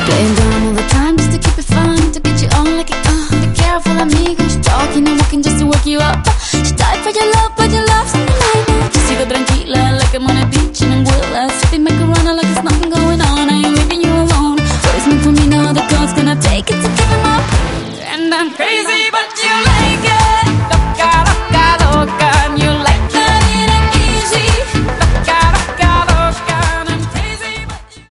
Playing dumb all the time just to keep it fun, to get you on like it, be careful amigo. She's talking and walking just to wake you up. She died for your love, but your